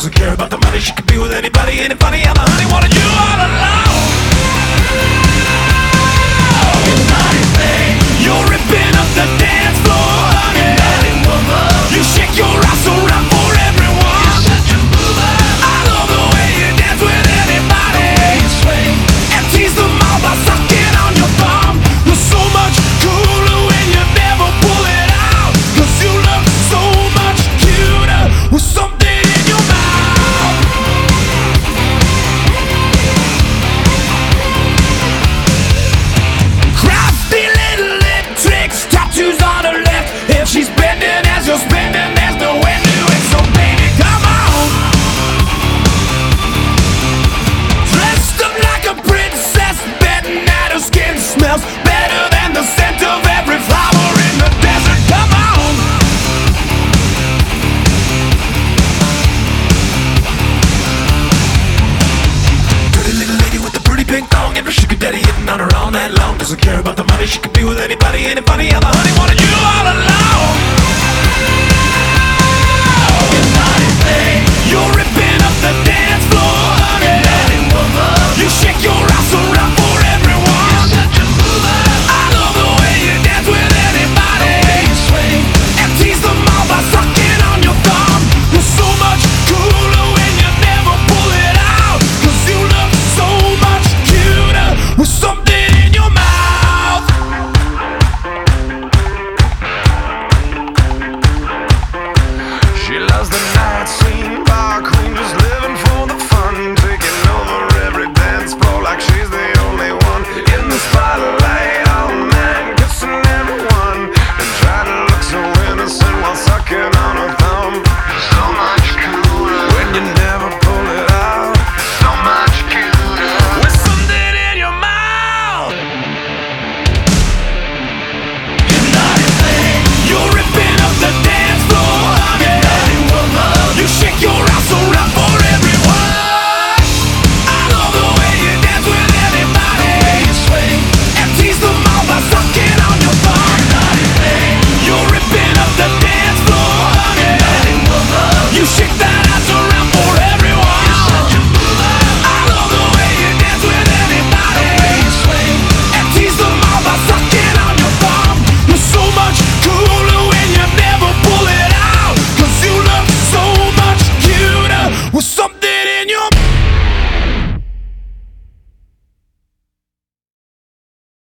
doesn't care about the money. She could be with anybody, ain't it funny how the honey wanted you all alone? You're ripping up the dance floor, honey. You shake your ass around for everyone. I love the way you dance with anybody, and tease them all by sucking on your thumb. You're so much cooler when you never pull it out, 'cause you look so much cuter with something in your mouth. Crafty little lip tricks, tattoos on her left. If she's bending as you're spending, there's no end to it. So baby, come on. Dressed up like a princess, betting that her skin smells better than the scent of every flower in the desert. Come on. Pretty little lady with the pretty pink thong, and her sugar daddy hitting on her all night long. Doesn't care about the money, she could be with anybody, ain't it funny how the honey wanted you all alone?